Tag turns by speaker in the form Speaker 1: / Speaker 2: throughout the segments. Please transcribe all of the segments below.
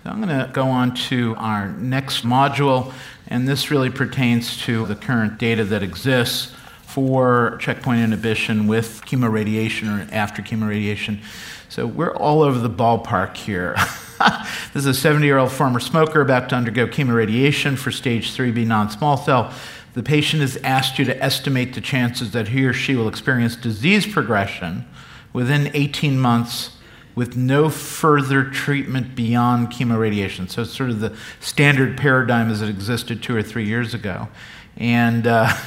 Speaker 1: So I'm going to go on to our next module, and this really pertains to the current data that exists for checkpoint inhibition with chemoradiation or after chemoradiation. So we're all over the ballpark here. This is a 70-year-old former smoker about to undergo chemoradiation for stage 3B non-small cell. The patient has asked you to estimate the chances that he or she will experience disease progression within 18 months with no further treatment beyond chemoradiation. So it's sort of the standard paradigm as it existed 2 or 3 years ago. And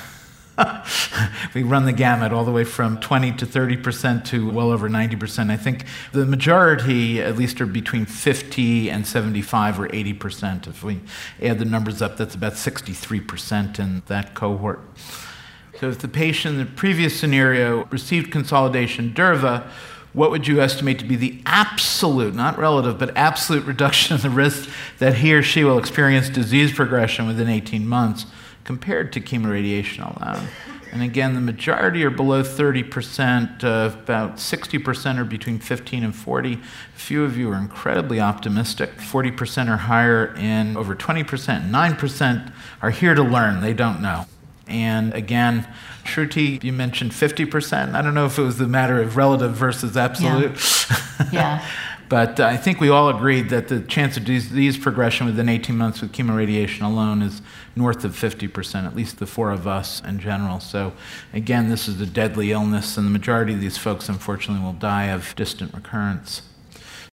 Speaker 1: we run the gamut all the way from 20 to 30% to well over 90%. I think the majority, at least, are between 50 and 75 or 80%. If we add the numbers up, that's about 63% in that cohort. So if the patient in the previous scenario received consolidation durva, what would you estimate to be the absolute, not relative, but absolute reduction in the risk that he or she will experience disease progression within 18 months compared to chemoradiation alone? And again, the majority are below 30%, about 60% are between 15 and 40. A few of you are incredibly optimistic. 40% are higher, and over 20%, 9% are here to learn. They don't know. And again, Shruti, you mentioned 50%. I don't know if it was the matter of relative versus absolute.
Speaker 2: Yeah.
Speaker 1: But I think we all agreed that the chance of disease progression within 18 months with chemoradiation alone is north of 50%, at least the 4 of us in general. So again, this is a deadly illness, and the majority of these folks, unfortunately, will die of distant recurrence.